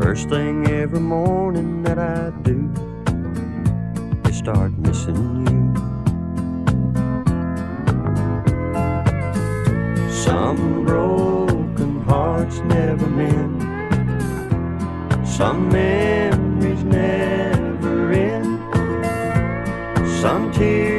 First thing every morning that I do is start missing you. Some broken hearts never mend, some memories never end, some tears